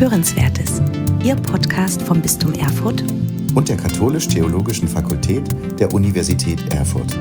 Hörenswertes, Ihr Podcast vom Bistum Erfurt und der Katholisch-Theologischen Fakultät der Universität Erfurt.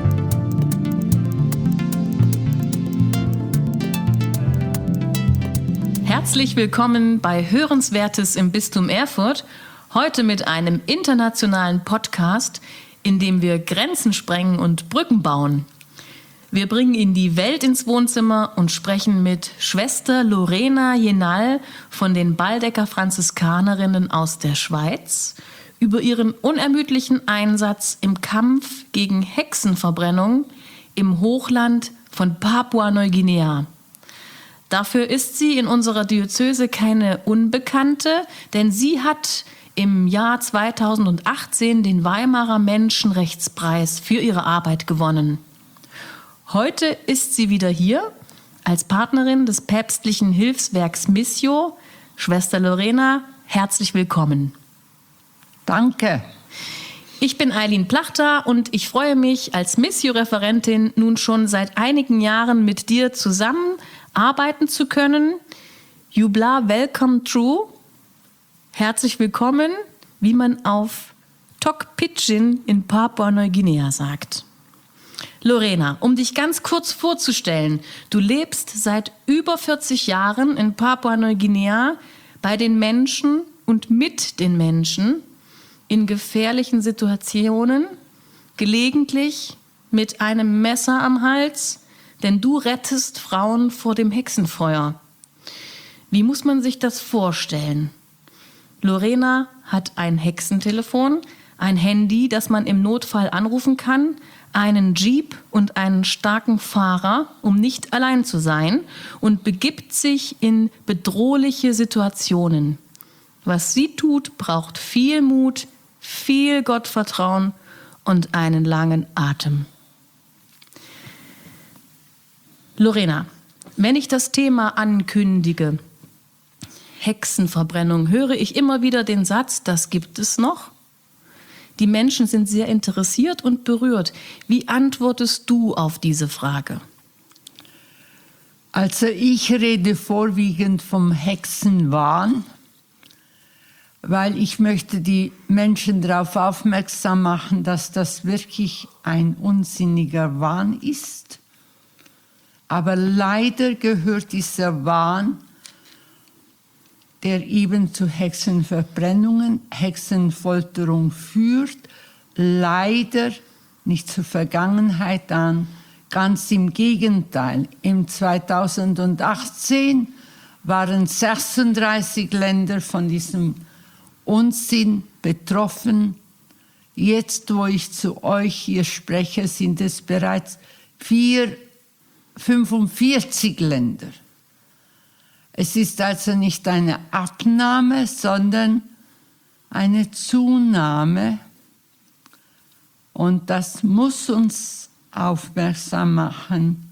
Herzlich willkommen bei Hörenswertes im Bistum Erfurt, heute mit einem internationalen Podcast, in dem wir Grenzen sprengen und Brücken bauen. Wir bringen Ihnen die Welt ins Wohnzimmer und sprechen mit Schwester Lorena Jenal von den Baldecker Franziskanerinnen aus der Schweiz über ihren unermüdlichen Einsatz im Kampf gegen Hexenverbrennung im Hochland von Papua-Neuguinea. Dafür ist sie in unserer Diözese keine Unbekannte, denn sie hat im Jahr 2018 den Weimarer Menschenrechtspreis für ihre Arbeit gewonnen. Heute ist sie wieder hier als Partnerin des päpstlichen Hilfswerks Missio. Schwester Lorena, herzlich willkommen. Danke. Ich bin Eileen Plachter und ich freue mich, als Missio-Referentin nun schon seit einigen Jahren mit dir zusammen arbeiten zu können. Jubla, welcome true. Herzlich willkommen, wie man auf Tok Pidgin in Papua-Neuguinea sagt. Lorena, um dich ganz kurz vorzustellen, du lebst seit über 40 Jahren in Papua-Neuguinea bei den Menschen und mit den Menschen in gefährlichen Situationen, gelegentlich mit einem Messer am Hals, denn du rettest Frauen vor dem Hexenfeuer. Wie muss man sich das vorstellen? Lorena hat ein Hexentelefon, ein Handy, das man im Notfall anrufen kann, einen Jeep und einen starken Fahrer, um nicht allein zu sein, und begibt sich in bedrohliche Situationen. Was sie tut, braucht viel Mut, viel Gottvertrauen und einen langen Atem. Lorena, wenn ich das Thema ankündige, Hexenverbrennung, höre ich immer wieder den Satz, das gibt es noch. Die Menschen sind sehr interessiert und berührt. Wie antwortest du auf diese Frage? Also ich rede vorwiegend vom Hexenwahn, weil ich möchte die Menschen darauf aufmerksam machen, dass das wirklich ein unsinniger Wahn ist. Aber leider gehört dieser Wahn, der eben zu Hexenverbrennungen, Hexenfolterung führt, leider nicht zur Vergangenheit an. Ganz im Gegenteil, im 2018 waren 36 Länder von diesem Unsinn betroffen. Jetzt, wo ich zu euch hier spreche, sind es bereits 45 Länder. Es ist also nicht eine Abnahme, sondern eine Zunahme. Und das muss uns aufmerksam machen,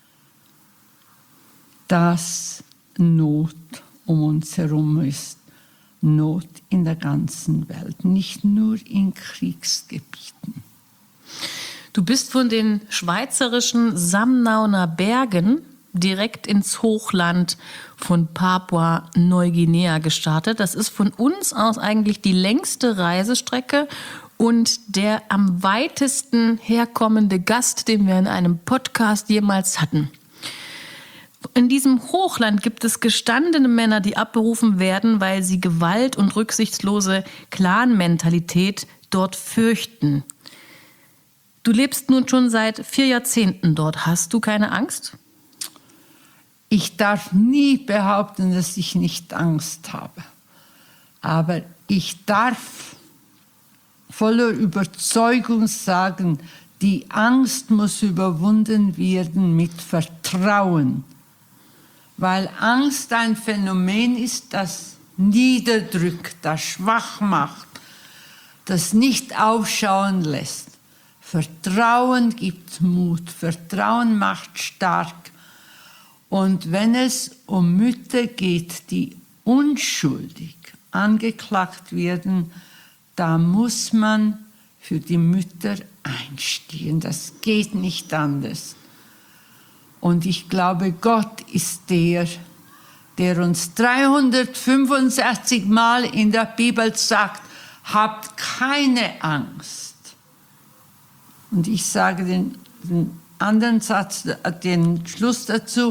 dass Not um uns herum ist. Not in der ganzen Welt, nicht nur in Kriegsgebieten. Du bist von den schweizerischen Samnauner Bergen direkt ins Hochland von Papua-Neuguinea gestartet. Das ist von uns aus eigentlich die längste Reisestrecke und der am weitesten herkommende Gast, den wir in einem Podcast jemals hatten. In diesem Hochland gibt es gestandene Männer, die abberufen werden, weil sie Gewalt und rücksichtslose Clan-Mentalität dort fürchten. Du lebst nun schon seit 4 Jahrzehnten dort. Hast du keine Angst? Ich darf nie behaupten, dass ich nicht Angst habe. Aber ich darf voller Überzeugung sagen, die Angst muss überwunden werden mit Vertrauen. Weil Angst ein Phänomen ist, das niederdrückt, das schwach macht, das nicht aufschauen lässt. Vertrauen gibt Mut, Vertrauen macht stark. Und wenn es um Mütter geht, die unschuldig angeklagt werden, da muss man für die Mütter einstehen. Das geht nicht anders. Und ich glaube, Gott ist der, der uns 365 Mal in der Bibel sagt, habt keine Angst. Und ich sage den anderen Satz, den Schluss dazu,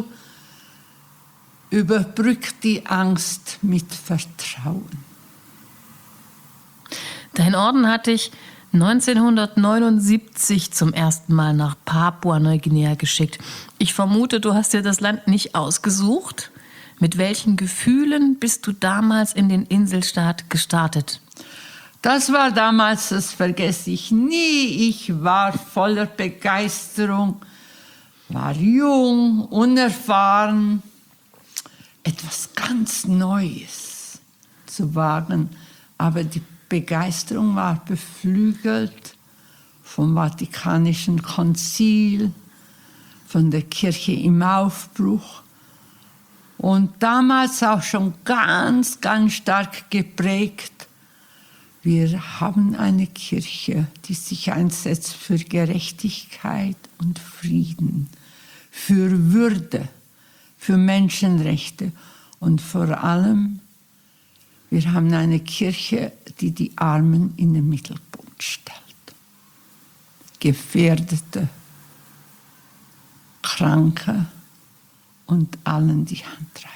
überbrückt die Angst mit Vertrauen. Dein Orden hat dich 1979 zum ersten Mal nach Papua-Neuguinea geschickt. Ich vermute, du hast dir das Land nicht ausgesucht. Mit welchen Gefühlen bist du damals in den Inselstaat gestartet? Das war damals, das vergesse ich nie. Ich war voller Begeisterung, war jung, unerfahren, etwas ganz Neues zu wagen. Aber die Begeisterung war beflügelt vom Vatikanischen Konzil, von der Kirche im Aufbruch und damals auch schon ganz, ganz stark geprägt. Wir haben eine Kirche, die sich einsetzt für Gerechtigkeit und Frieden, für Würde, für Menschenrechte und vor allem, wir haben eine Kirche, die die Armen in den Mittelpunkt stellt. Gefährdete, Kranke und allen die Hand reichen.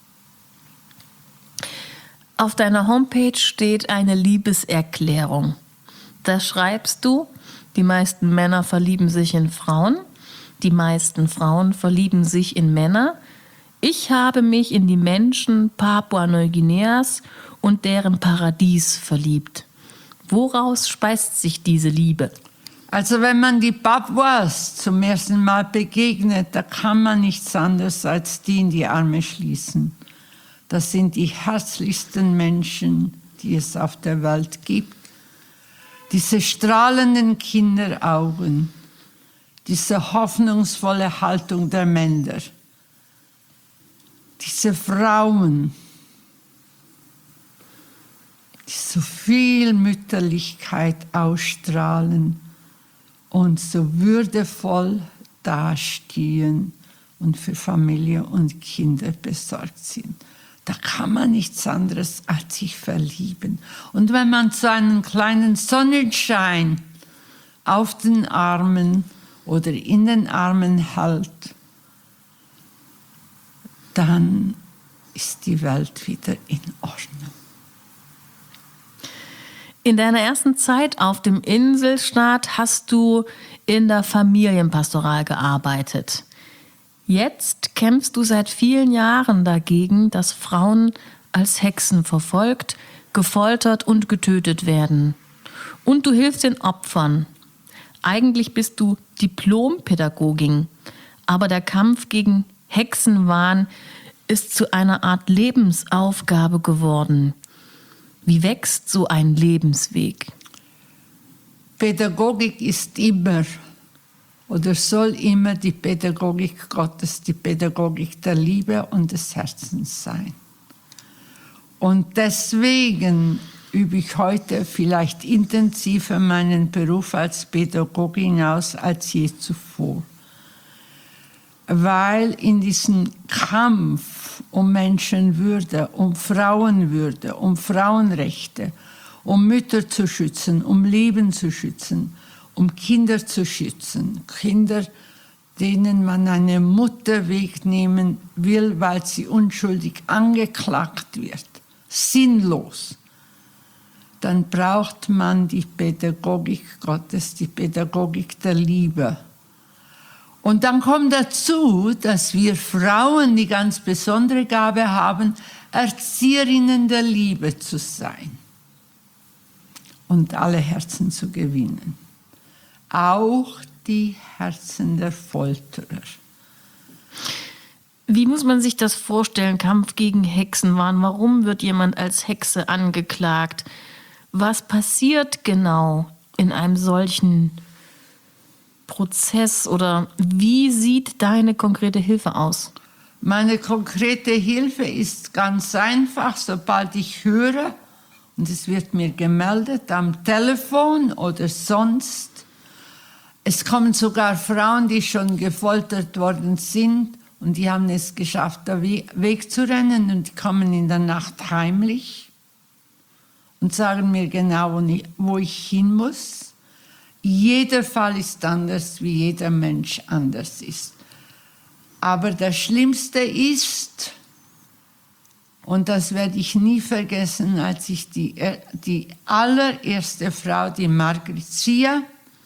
Auf deiner Homepage steht eine Liebeserklärung. Da schreibst du, die meisten Männer verlieben sich in Frauen, die meisten Frauen verlieben sich in Männer. Ich habe mich in die Menschen Papua-Neuguineas und deren Paradies verliebt. Woraus speist sich diese Liebe? Also wenn man die Papuas zum ersten Mal begegnet, da kann man nichts anderes als die in die Arme schließen. Das sind die herzlichsten Menschen, die es auf der Welt gibt. Diese strahlenden Kinderaugen, diese hoffnungsvolle Haltung der Männer, diese Frauen, die so viel Mütterlichkeit ausstrahlen und so würdevoll dastehen und für Familie und Kinder besorgt sind. Da kann man nichts anderes als sich verlieben. Und wenn man so einen kleinen Sonnenschein auf den Armen oder in den Armen hält, dann ist die Welt wieder in Ordnung. In deiner ersten Zeit auf dem Inselstaat hast du in der Familienpastoral gearbeitet. Jetzt kämpfst du seit vielen Jahren dagegen, dass Frauen als Hexen verfolgt, gefoltert und getötet werden. Und du hilfst den Opfern. Eigentlich bist du Diplompädagogin, aber der Kampf gegen Hexenwahn ist zu einer Art Lebensaufgabe geworden. Wie wächst so ein Lebensweg? Pädagogik ist immer oder soll immer die Pädagogik Gottes, die Pädagogik der Liebe und des Herzens sein. Und deswegen übe ich heute vielleicht intensiver meinen Beruf als Pädagogin aus als je zuvor. Weil in diesem Kampf um Menschenwürde, um Frauenwürde, um Frauenrechte, um Mütter zu schützen, um Leben zu schützen, um Kinder zu schützen, Kinder, denen man eine Mutter wegnehmen will, weil sie unschuldig angeklagt wird, sinnlos, dann braucht man die Pädagogik Gottes, die Pädagogik der Liebe. Und dann kommt dazu, dass wir Frauen die ganz besondere Gabe haben, Erzieherinnen der Liebe zu sein und alle Herzen zu gewinnen. Auch die Herzen der Folterer. Wie muss man sich das vorstellen, Kampf gegen Hexenwahn? Warum wird jemand als Hexe angeklagt? Was passiert genau in einem solchen Prozess oder wie sieht deine konkrete Hilfe aus? Meine konkrete Hilfe ist ganz einfach, sobald ich höre, und es wird mir gemeldet am Telefon oder sonst. Es kommen sogar Frauen, die schon gefoltert worden sind Und die haben es geschafft, da wegzurennen und die kommen in der Nacht heimlich und sagen mir genau, wo ich hin muss. Jeder Fall ist anders, wie jeder Mensch anders ist. Aber das Schlimmste ist, und das werde ich nie vergessen, als ich die allererste Frau, die Margrizia,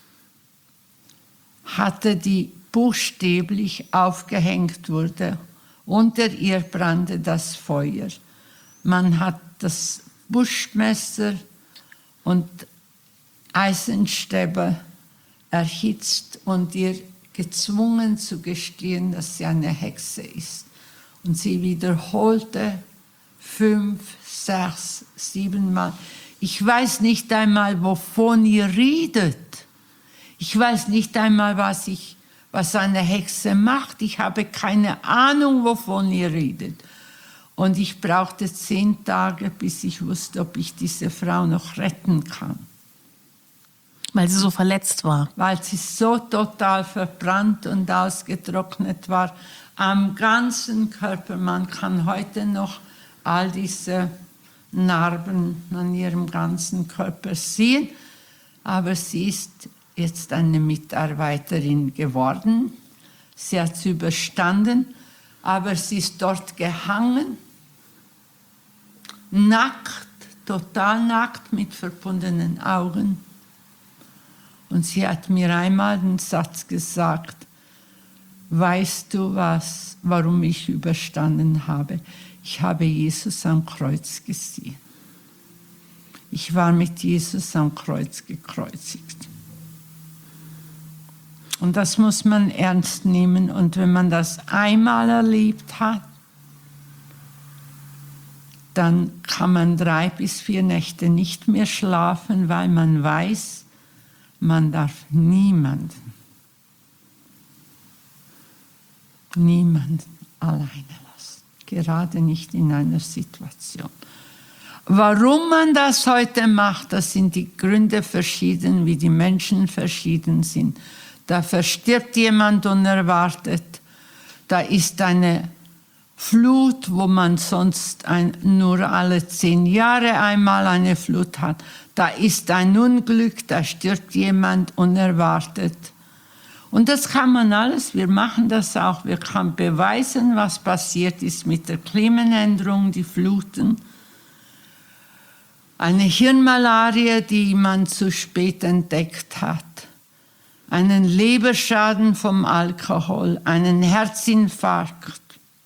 hatte, die buchstäblich aufgehängt wurde. Unter ihr brannte das Feuer. Man hat das Buschmesser und Eisenstäbe erhitzt und ihr gezwungen zu gestehen, dass sie eine Hexe ist. Und sie wiederholte 5, 6, 7 Mal. Ich weiß nicht einmal, wovon ihr redet. Ich weiß nicht einmal, was eine Hexe macht. Ich habe keine Ahnung, wovon ihr redet. Und ich brauchte 10 Tage, bis ich wusste, ob ich diese Frau noch retten kann. Weil sie so verletzt war. Weil sie so total verbrannt und ausgetrocknet war. Am ganzen Körper. Man kann heute noch all diese Narben an ihrem ganzen Körper sehen. Aber sie ist jetzt eine Mitarbeiterin geworden. Sie hat es überstanden. Aber sie ist dort gehangen. Nackt, total nackt, mit verbundenen Augen. Und sie hat mir einmal den Satz gesagt: Weißt du was, warum ich überstanden habe? Ich habe Jesus am Kreuz gesehen. Ich war mit Jesus am Kreuz gekreuzigt. Und das muss man ernst nehmen. Und wenn man das einmal erlebt hat, dann kann man 3 bis 4 Nächte nicht mehr schlafen, weil man weiß, man darf niemanden alleine lassen. Gerade nicht in einer Situation. Warum man das heute macht, das sind die Gründe verschieden, wie die Menschen verschieden sind. Da verstirbt jemand unerwartet. Da ist eine Flut, wo man sonst nur alle 10 Jahre einmal eine Flut hat. Da ist ein Unglück, da stirbt jemand unerwartet. Und das kann man alles, wir machen das auch, wir können beweisen, was passiert ist mit der Klimaänderung, die Fluten. Eine Hirnmalarie, die man zu spät entdeckt hat. Einen Leberschaden vom Alkohol, einen Herzinfarkt.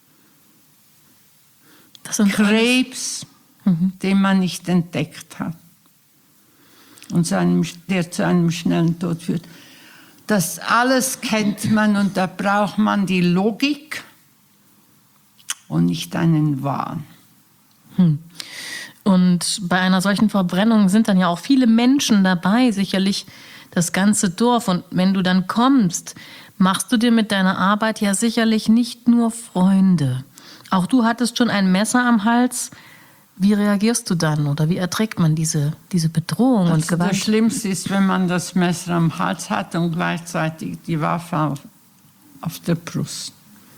Krebs, den man nicht entdeckt hat und der zu einem schnellen Tod führt. Das alles kennt man und da braucht man die Logik und nicht einen Wahn. Und bei einer solchen Verbrennung sind dann ja auch viele Menschen dabei, sicherlich das ganze Dorf. Und wenn du dann kommst, machst du dir mit deiner Arbeit ja sicherlich nicht nur Freunde. Auch du hattest schon ein Messer am Hals. Wie reagierst du dann oder wie erträgt man diese Bedrohung und Gewalt? Das Schlimmste ist, wenn man das Messer am Hals hat und gleichzeitig die Waffe auf der Brust.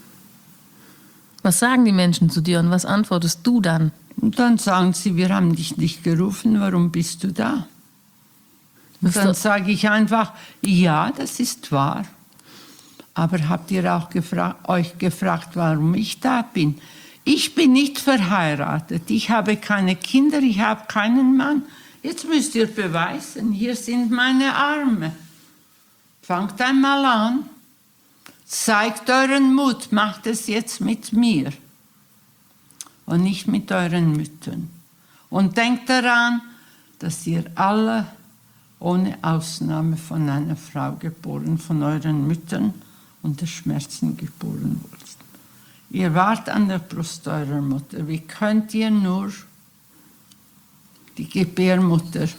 Was sagen die Menschen zu dir und was antwortest du dann? Und dann sagen sie, wir haben dich nicht gerufen, warum bist du da? Und dann sage ich einfach, ja, das ist wahr. Aber habt ihr auch euch gefragt, warum ich da bin? Ich bin nicht verheiratet, ich habe keine Kinder, ich habe keinen Mann. Jetzt müsst ihr beweisen, hier sind meine Arme. Fangt einmal an, zeigt euren Mut, macht es jetzt mit mir und nicht mit euren Müttern. Und denkt daran, dass ihr alle ohne Ausnahme von einer Frau geboren, von euren Müttern unter Schmerzen geboren wurdet. Ihr wart an der Brust eurer Mutter. Wie könnt ihr nur die Gebärmutter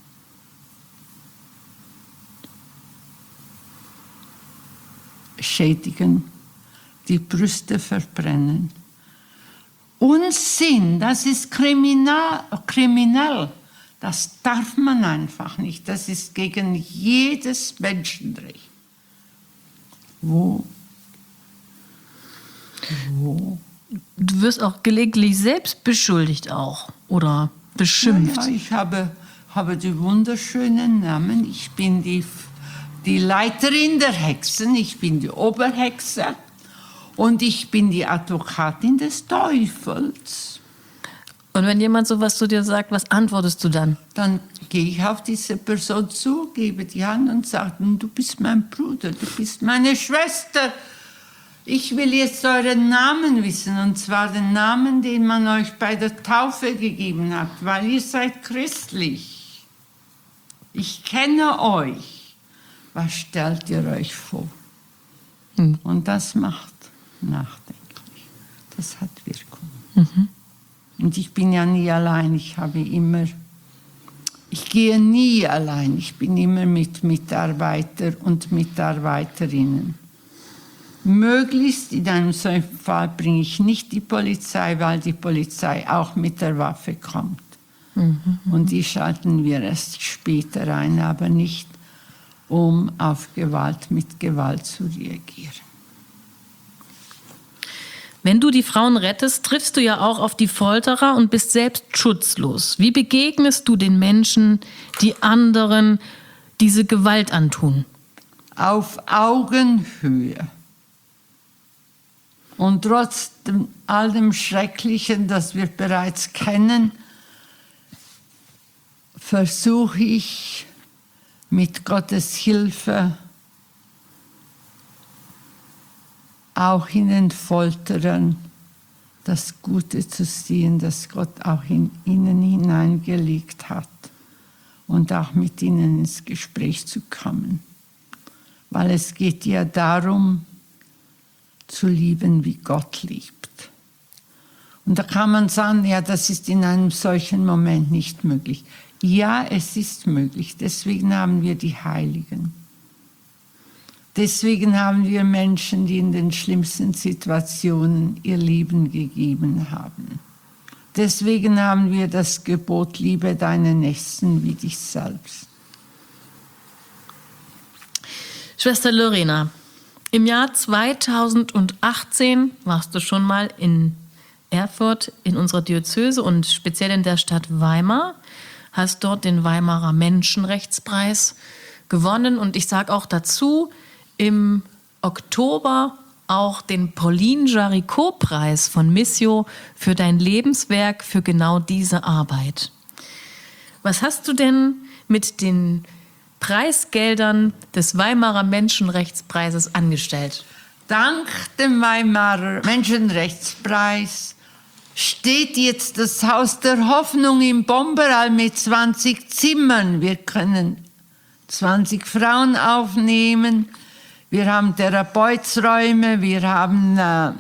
schädigen, die Brüste verbrennen? Unsinn, das ist kriminell. Das darf man einfach nicht. Das ist gegen jedes Menschenrecht. Wo Wo? Du wirst auch gelegentlich selbst beschuldigt auch oder beschimpft. Ja, ich habe die wunderschönen Namen. Ich bin die Leiterin der Hexen, ich bin die Oberhexe und ich bin die Advokatin des Teufels. Und wenn jemand sowas zu dir sagt, was antwortest du dann? Dann gehe ich auf diese Person zu, gebe die Hand und sage, du bist mein Bruder, du bist meine Schwester. Ich will jetzt euren Namen wissen, und zwar den Namen, den man euch bei der Taufe gegeben hat, weil ihr seid christlich. Ich kenne euch. Was stellt ihr euch vor? Und das macht nachdenklich. Das hat Wirkung. Und ich bin ja nie allein. Ich gehe nie allein. Ich bin immer mit Mitarbeitern und Mitarbeiterinnen. Möglichst in einem solchen Fall bringe ich nicht die Polizei, weil die Polizei auch mit der Waffe kommt. Und die schalten wir erst später ein, aber nicht, um auf Gewalt mit Gewalt zu reagieren. Wenn du die Frauen rettest, triffst du ja auch auf die Folterer und bist selbst schutzlos. Wie begegnest du den Menschen, die anderen diese Gewalt antun? Auf Augenhöhe. Und trotz all dem Schrecklichen, das wir bereits kennen, versuche ich mit Gottes Hilfe auch in den Folterern das Gute zu sehen, das Gott auch in ihnen hineingelegt hat und auch mit ihnen ins Gespräch zu kommen. Weil es geht ja darum, zu lieben, wie Gott liebt. Und da kann man sagen, ja, das ist in einem solchen Moment nicht möglich. Ja, es ist möglich. Deswegen haben wir die Heiligen. Deswegen haben wir Menschen, die in den schlimmsten Situationen ihr Leben gegeben haben. Deswegen haben wir das Gebot, liebe deinen Nächsten wie dich selbst. Schwester Lorena, im Jahr 2018 warst du schon mal in Erfurt in unserer Diözese und speziell in der Stadt Weimar, hast dort den Weimarer Menschenrechtspreis gewonnen und ich sage auch dazu, im Oktober auch den Pauline Jaricot-Preis von Missio für dein Lebenswerk für genau diese Arbeit. Was hast du denn mit den Preisgeldern des Weimarer Menschenrechtspreises angestellt? Dank dem Weimarer Menschenrechtspreis steht jetzt das Haus der Hoffnung im Bomberal mit 20 Zimmern. Wir können 20 Frauen aufnehmen. Wir haben Therapeutsräume, wir haben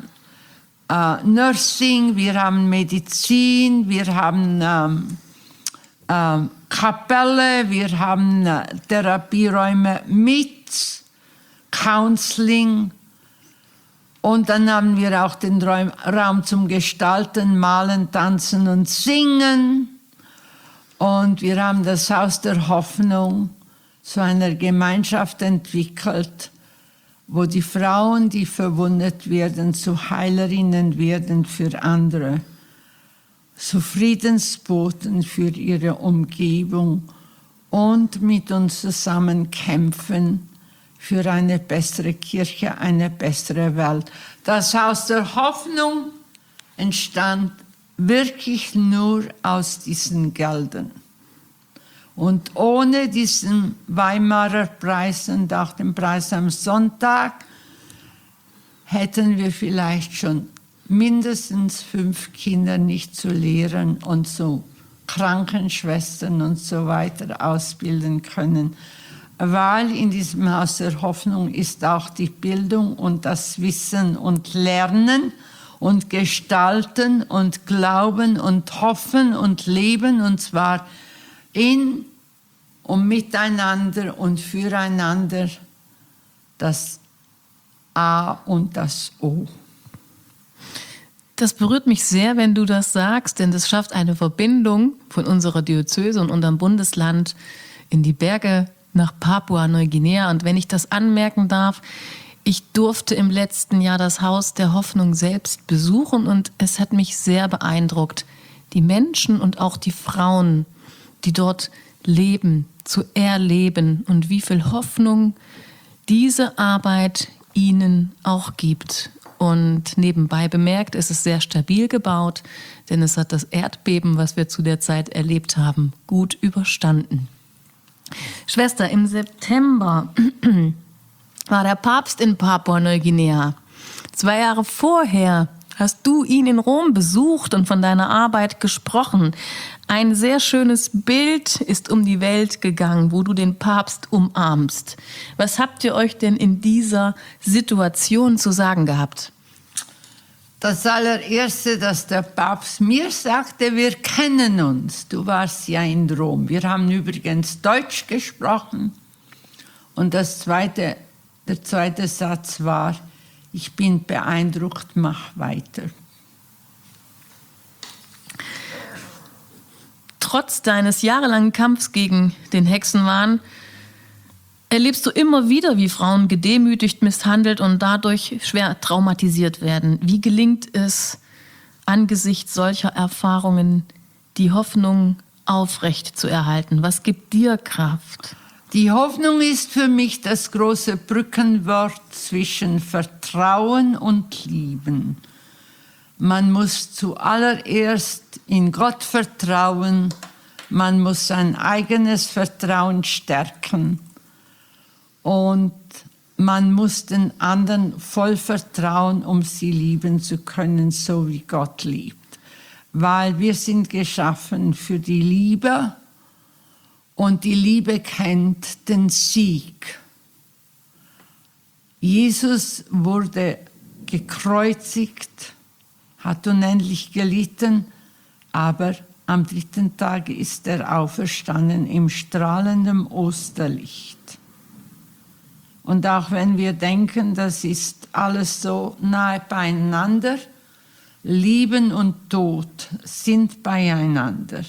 Nursing, wir haben Medizin, wir haben Kapelle, wir haben Therapieräume mit Counseling und dann haben wir auch den Raum zum Gestalten, Malen, Tanzen und Singen und wir haben das Haus der Hoffnung zu einer Gemeinschaft entwickelt, wo die Frauen, die verwundet werden, zu Heilerinnen werden für andere, zu Friedensboten für ihre Umgebung und mit uns zusammen kämpfen für eine bessere Kirche, eine bessere Welt. Das Haus der Hoffnung entstand wirklich nur aus diesen Geldern. Und ohne diesen Weimarer Preis und auch den Preis am Sonntag hätten wir vielleicht schon mindestens 5 Kinder nicht zu Lehrern und zu Krankenschwestern und so weiter ausbilden können. Weil in diesem Haus der Hoffnung ist auch die Bildung und das Wissen und Lernen und Gestalten und Glauben und Hoffen und Leben und zwar in und miteinander und füreinander das A und das O. Das berührt mich sehr, wenn du das sagst, denn das schafft eine Verbindung von unserer Diözese und unserem Bundesland in die Berge nach Papua-Neuguinea. Und wenn ich das anmerken darf, Ich durfte im letzten Jahr das Haus der Hoffnung selbst besuchen und es hat mich sehr beeindruckt, die Menschen und auch die Frauen, die dort leben, zu erleben und wie viel Hoffnung diese Arbeit ihnen auch gibt. Und nebenbei bemerkt, es ist sehr stabil gebaut, denn es hat das Erdbeben, was wir zu der Zeit erlebt haben, gut überstanden. Schwester, im September war der Papst in Papua-Neuguinea. 2 Jahre vorher hast du ihn in Rom besucht und von deiner Arbeit gesprochen. Ein sehr schönes Bild ist um die Welt gegangen, wo du den Papst umarmst. Was habt ihr euch denn in dieser Situation zu sagen gehabt? Das allererste, dass der Papst mir sagte, wir kennen uns. Du warst ja in Rom. Wir haben übrigens Deutsch gesprochen. Und der zweite Satz war, ich bin beeindruckt, mach weiter. Trotz deines jahrelangen Kampfs gegen den Hexenwahn erlebst du immer wieder, wie Frauen gedemütigt, misshandelt und dadurch schwer traumatisiert werden. Wie gelingt es, angesichts solcher Erfahrungen die Hoffnung aufrecht zu erhalten? Was gibt dir Kraft? Die Hoffnung ist für mich das große Brückenwort zwischen Vertrauen und Lieben. Man muss zuallererst in Gott vertrauen, man muss sein eigenes Vertrauen stärken und man muss den anderen voll vertrauen, um sie lieben zu können, so wie Gott liebt. Weil wir sind geschaffen für die Liebe und die Liebe kennt den Sieg. Jesus wurde gekreuzigt, hat unendlich gelitten, aber am 3. Tag ist er auferstanden im strahlenden Osterlicht. Und auch wenn wir denken, das ist alles so nahe beieinander, Leben und Tod sind beieinander.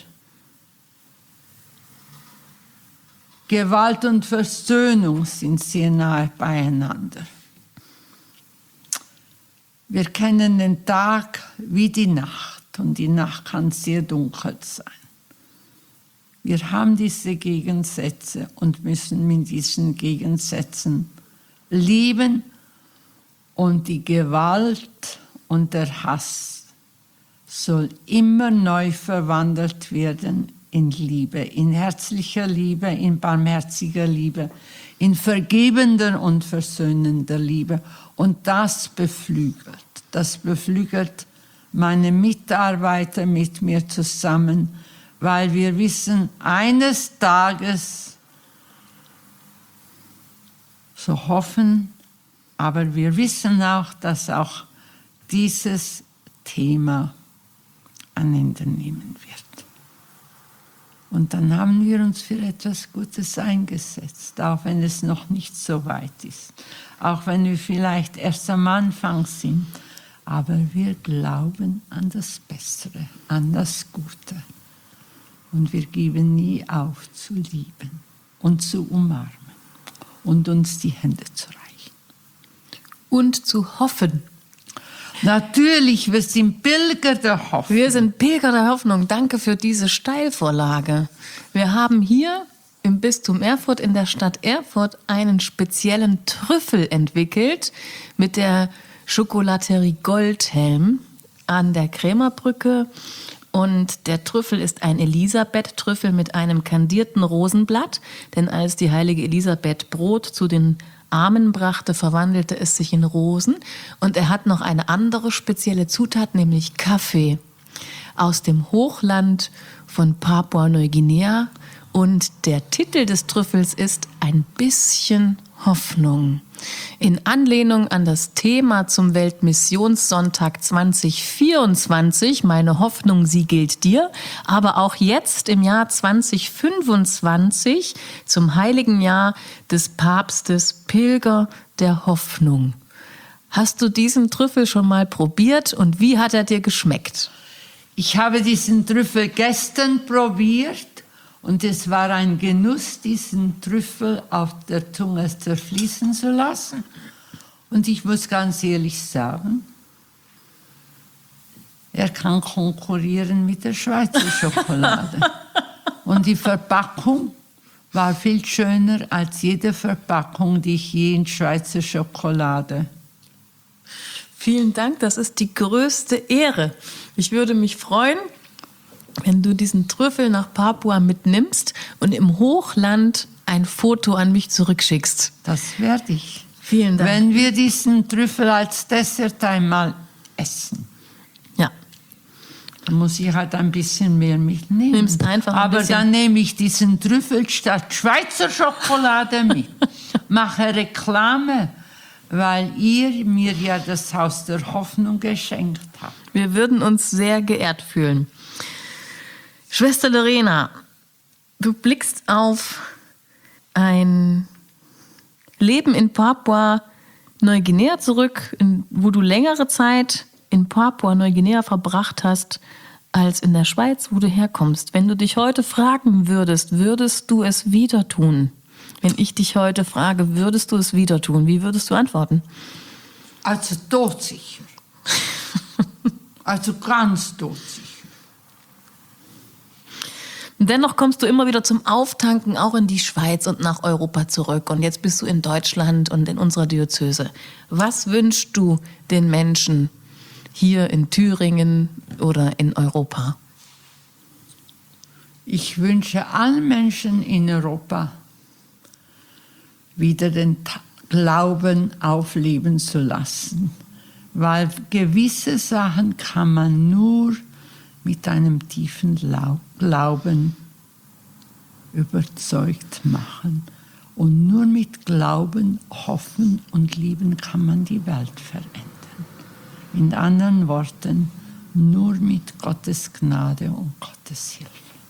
Gewalt und Versöhnung sind sehr nahe beieinander. Wir kennen den Tag wie die Nacht und die Nacht kann sehr dunkel sein. Wir haben diese Gegensätze und müssen mit diesen Gegensätzen leben und die Gewalt und der Hass soll immer neu verwandelt werden in Liebe, in herzlicher Liebe, in barmherziger Liebe, in vergebender und versöhnender Liebe. Und das beflügelt meine Mitarbeiter mit mir zusammen, weil wir wissen, eines Tages, so hoffen, aber wir wissen auch, dass auch dieses Thema ein Ende nehmen wird. Und dann haben wir uns für etwas Gutes eingesetzt, auch wenn es noch nicht so weit ist, auch wenn wir vielleicht erst am Anfang sind, aber wir glauben an das Bessere, an das Gute. Und wir geben nie auf zu lieben und zu umarmen und uns die Hände zu reichen. Und zu hoffen. Natürlich, wir sind Pilger der Hoffnung. Wir sind Pilger der Hoffnung. Danke für diese Steilvorlage. Wir haben hier im Bistum Erfurt, in der Stadt Erfurt, einen speziellen Trüffel entwickelt mit der Chocolaterie Goldhelm an der Krämerbrücke. Und der Trüffel ist ein Elisabeth-Trüffel mit einem kandierten Rosenblatt. Denn als die heilige Elisabeth Brot zu den Armen brachte, verwandelte es sich in Rosen. Und er hat noch eine andere spezielle Zutat, nämlich Kaffee aus dem Hochland von Papua-Neuguinea. Und der Titel des Trüffels ist Ein bisschen Hoffnung. In Anlehnung an das Thema zum Weltmissionssonntag 2024, meine Hoffnung, sie gilt dir, aber auch jetzt im Jahr 2025 zum heiligen Jahr des Papstes, Pilger der Hoffnung. Hast du diesen Trüffel schon mal probiert und wie hat er dir geschmeckt? Ich habe diesen Trüffel gestern probiert. Und es war ein Genuss, diesen Trüffel auf der Zunge zerfließen zu lassen. Und ich muss ganz ehrlich sagen, er kann konkurrieren mit der Schweizer Schokolade. Und die Verpackung war viel schöner als jede Verpackung, die ich je in Schweizer Schokolade. Vielen Dank, das ist die größte Ehre. Ich würde mich freuen, wenn du diesen Trüffel nach Papua mitnimmst und im Hochland ein Foto an mich zurückschickst. Das werde ich. Vielen Dank. Wenn wir diesen Trüffel als Dessert einmal essen. Ja. Dann muss ich halt ein bisschen mehr mitnehmen. Nimmst einfach ein Aber bisschen. dann nehme ich diesen Trüffel statt Schweizer Schokolade mit. Mache Reklame, weil ihr mir ja das Haus der Hoffnung geschenkt habt. Wir würden uns sehr geehrt fühlen. Schwester Lorena, du blickst auf ein Leben in Papua-Neuguinea zurück, wo du längere Zeit in Papua-Neuguinea verbracht hast, als in der Schweiz, wo du herkommst. Wenn du dich heute fragen würdest, würdest du es wieder tun? Wenn ich dich heute frage, würdest du es wieder tun? Wie würdest du antworten? Also todsicher. Also ganz todsicher. Dennoch kommst du immer wieder zum Auftanken auch in die Schweiz und nach Europa zurück. Und jetzt bist du in Deutschland und in unserer Diözese. Was wünschst du den Menschen hier in Thüringen oder in Europa? Ich wünsche allen Menschen in Europa wieder den Glauben aufleben zu lassen. Weil gewisse Sachen kann man nur mit einem tiefen Glauben überzeugt machen. Und nur mit Glauben, Hoffen und Lieben kann man die Welt verändern. In anderen Worten, nur mit Gottes Gnade und Gottes Hilfe.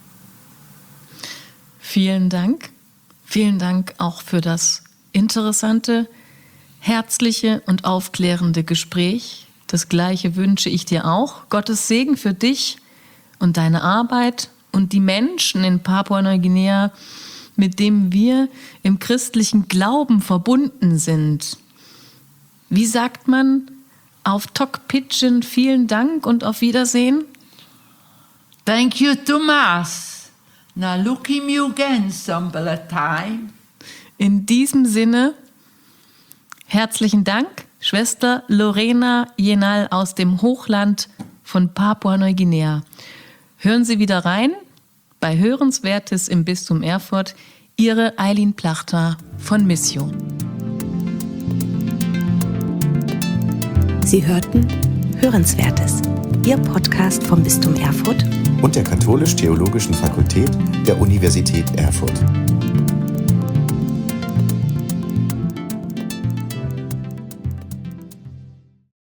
Vielen Dank. Vielen Dank auch für das interessante, herzliche und aufklärende Gespräch. Das Gleiche wünsche ich dir auch. Gottes Segen für dich und deine Arbeit und die Menschen in Papua-Neuguinea, mit denen wir im christlichen Glauben verbunden sind. Wie sagt man auf Tok Pisin vielen Dank und auf Wiedersehen? Thank you, Thomas. Na look him you again, some time. In diesem Sinne, herzlichen Dank, Schwester Lorena Jenal aus dem Hochland von Papua-Neuguinea. Hören Sie wieder rein bei Hörenswertes im Bistum Erfurt. Ihre Eileen Plachter von Missio. Sie hörten Hörenswertes, Ihr Podcast vom Bistum Erfurt und der Katholisch-Theologischen Fakultät der Universität Erfurt.